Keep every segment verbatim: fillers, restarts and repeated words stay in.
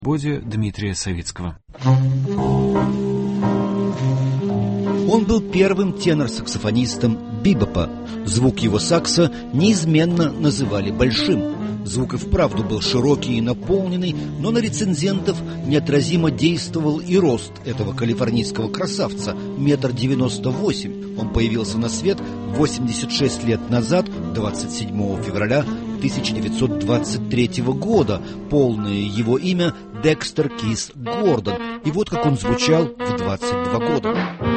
Боде Дмитрия Савицкого. Он был первым тенор-саксофонистом бибопа. Звук его сакса неизменно называли большим. Звук и вправду был широкий и наполненный, но на рецензентов неотразимо действовал и рост этого калифорнийского красавца – метр девяносто восемь. Он появился на свет восемьдесят шесть лет назад, двадцать седьмого февраля тысяча девятьсот двадцать третьего года. Полное его имя – Декстер Кис Гордон. И вот как он звучал в двадцать два года.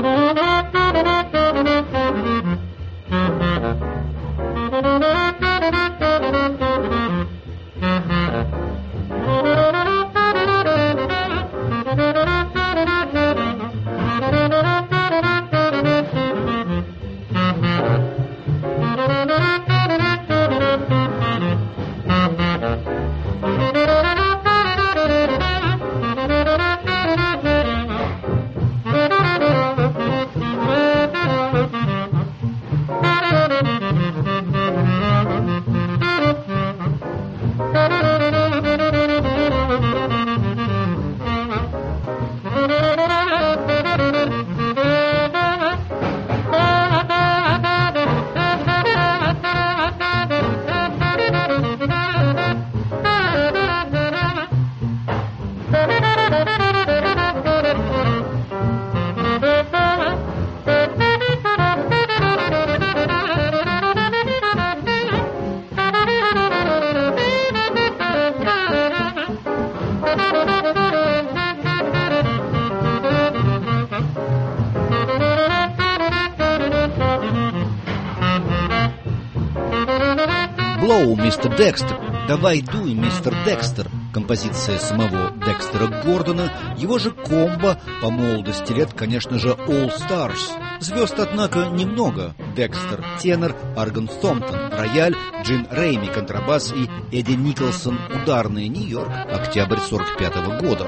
«Blow, мистер Декстер», «Давай дуй, мистер Декстер», композиция самого Декстера Гордона, его же комбо по молодости лет, конечно же, All Stars. Звезд, однако, немного. Декстер – тенор, Аргон Томптон – рояль, Джин Рейми – контрабас и Эдди Николсон – ударный. Нью-Йорк, октябрь сорок пятого года.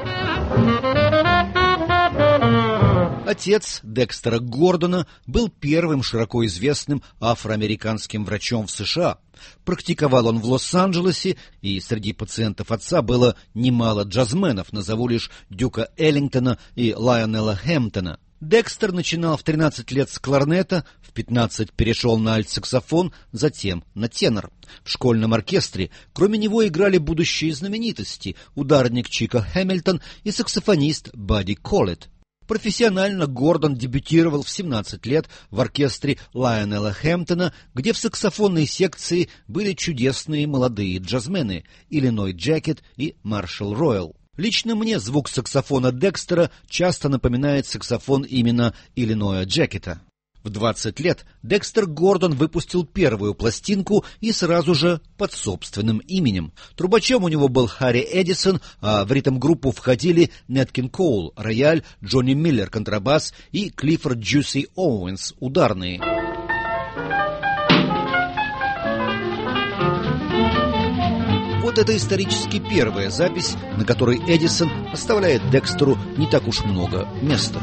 Отец Декстера Гордона был первым широко известным афроамериканским врачом в США. Практиковал он в Лос-Анджелесе, и среди пациентов отца было немало джазменов, назову лишь Дюка Эллингтона и Лайонела Хэмптона. Декстер начинал в тринадцать лет с кларнета, в пятнадцать перешел на альт-саксофон, затем на тенор. В школьном оркестре кроме него играли будущие знаменитости – ударник Чика Хэмилтон и саксофонист Бадди Коллетт. Профессионально Гордон дебютировал в семнадцать лет в оркестре Лайонела Хэмптона, где в саксофонной секции были чудесные молодые джазмены Иллиной Джекет и Маршалл Ройл. Лично мне звук саксофона Декстера часто напоминает саксофон именно Иллиноя Джекета. В двадцать лет Декстер Гордон выпустил первую пластинку и сразу же под собственным именем. Трубачом у него был Харри Эдисон, а в ритм-группу входили Нэт Кинг Коул, рояль, Джонни Миллер, контрабас и Клиффорд Джуси Оуэнс, ударные. Вот это исторически первая запись, на которой Эдисон оставляет Декстеру не так уж много места.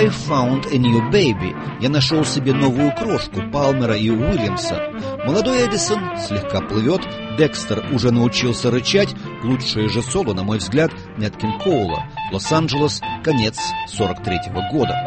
I found a new baby. Я нашел себе новую крошку Палмера и Уильямса. Молодой Эдисон слегка плывет, Декстер уже научился рычать. Лучшее же соло, на мой взгляд, Нэт Кинг Коула. Лос-Анджелес, конец сорок третьего года.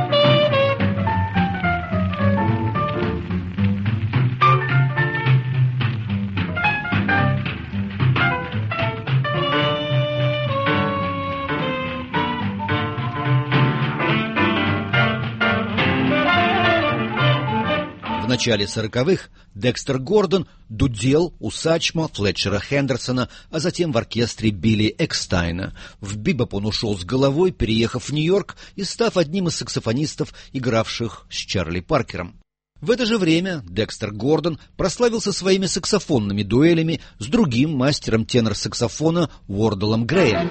В начале сороковых Декстер Гордон дудел у Сачмо, Флетчера Хендерсона, а затем в оркестре Билли Экстайна. В бибоп он ушел с головой, переехав в Нью-Йорк и став одним из саксофонистов, игравших с Чарли Паркером. В это же время Декстер Гордон прославился своими саксофонными дуэлями с другим мастером тенор-саксофона Уорделом Греем.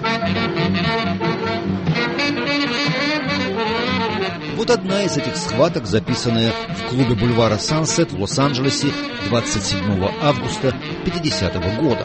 Вот одна из этих схваток, записанная в клубе бульвара Сансет в Лос-Анджелесе двадцать седьмого августа пятидесятого года.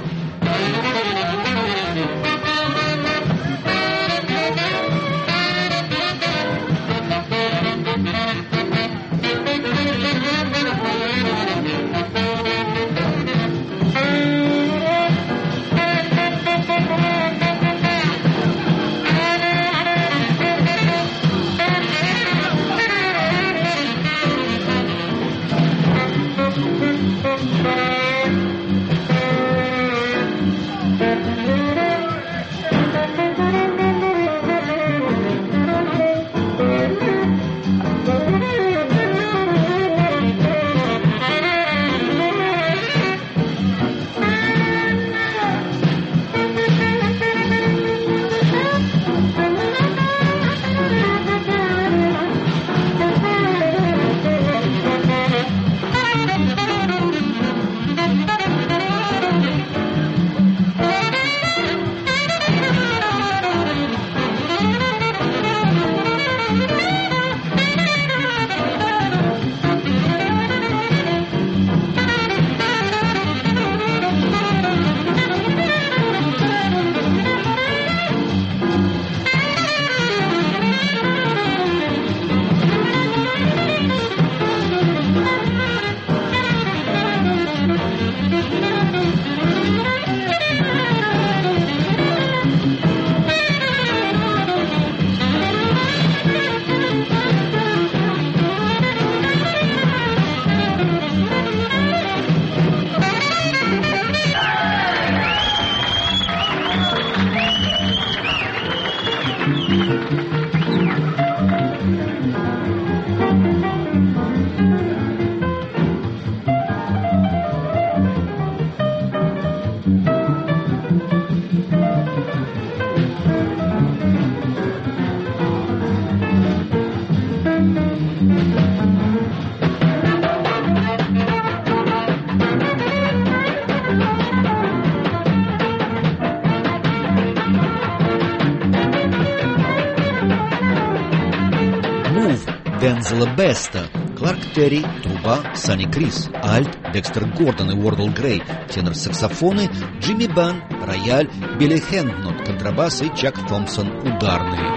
Дензела Беста, Кларк Терри, труба, Санни Крис, альт, Декстер Гордон и Уордел Грей, тенор-саксофоны, Джимми Бан, рояль, Билли Хэнднот, контрабас и Чак Томпсон, ударные.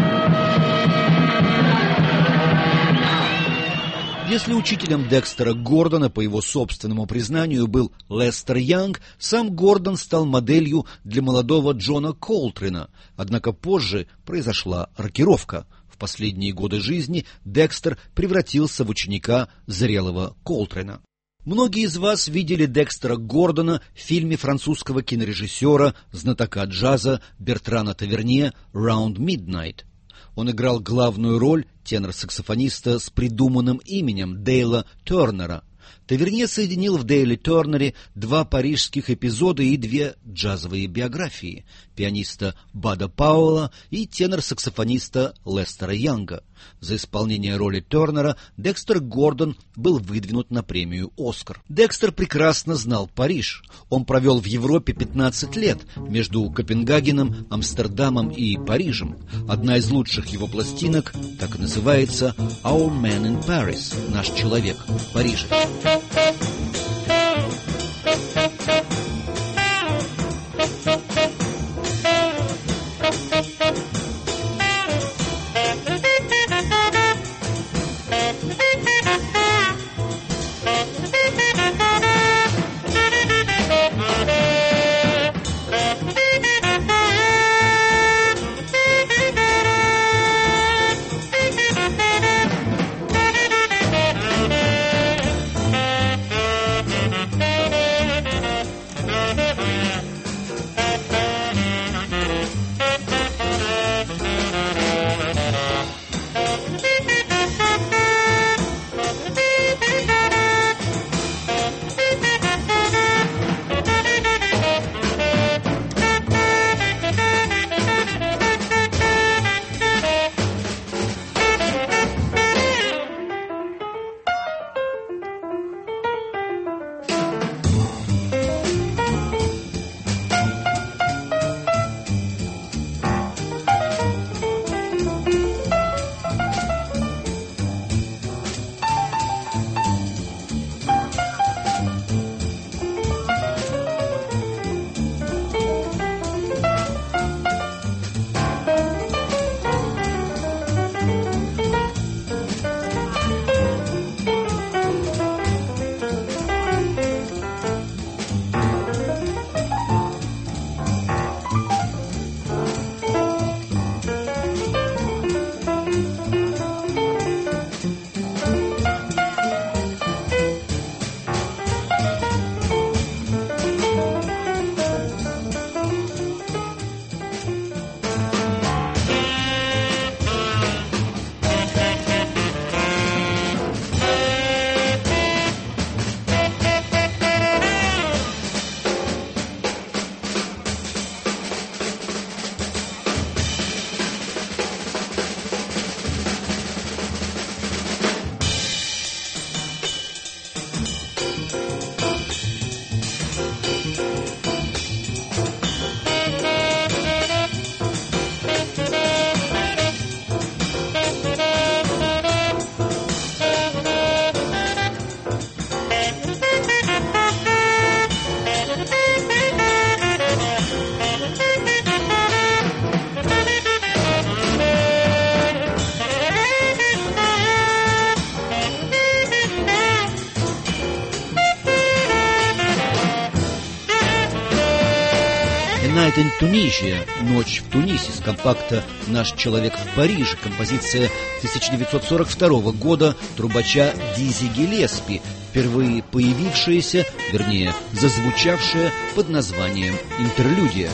Если учителем Декстера Гордона, по его собственному признанию, был Лестер Янг, сам Гордон стал моделью для молодого Джона Колтрена, однако позже произошла рокировка. В последние годы жизни Декстер превратился в ученика зрелого Колтрена. Многие из вас видели Декстера Гордона в фильме французского кинорежиссера, знатока джаза Бертрана Таверне «Round Midnight». Он играл главную роль тенор-саксофониста с придуманным именем Дейла Тернера. Таверне соединил в Дейле Тернере два парижских эпизода и две джазовые биографии – пианиста Бада Пауэлла и тенор-саксофониста Лестера Янга. За исполнение роли Тернера Декстер Гордон был выдвинут на премию «Оскар». Декстер прекрасно знал Париж. Он провел в Европе пятнадцать лет между Копенгагеном, Амстердамом и Парижем. Одна из лучших его пластинок так и называется «Our Man in Paris» – «Наш человек в Париже». Thank you. Night in Tunisia, «Ночь в Тунисе» с компакта «Наш человек в Париже», композиция тысяча девятьсот сорок второго года трубача Дизи Гиллеспи, впервые появившаяся, вернее, зазвучавшая под названием «Интерлюдия».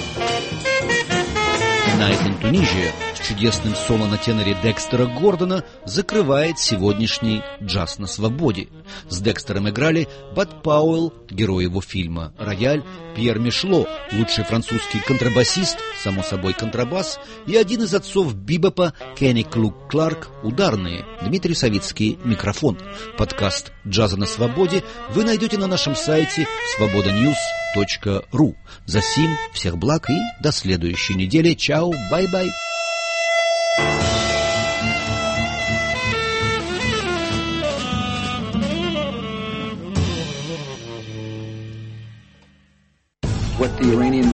Night in Tunisia с чудесным соло на теноре Декстера Гордона закрывает сегодняшний «Джаз на свободе». С Декстером играли Бад Пауэлл, герой его фильма «Рояль», Пьер Мишло, лучший французский контрабасист, само собой контрабас, и один из отцов бибопа Кенни Клук Кларк, ударные, Дмитрий Савицкий, микрофон. Подкаст «Джаза на свободе» вы найдете на нашем сайте свобода ньюс точка ру. Засим, всех благ и до следующей недели. Чао, бай-бай. What the Iranian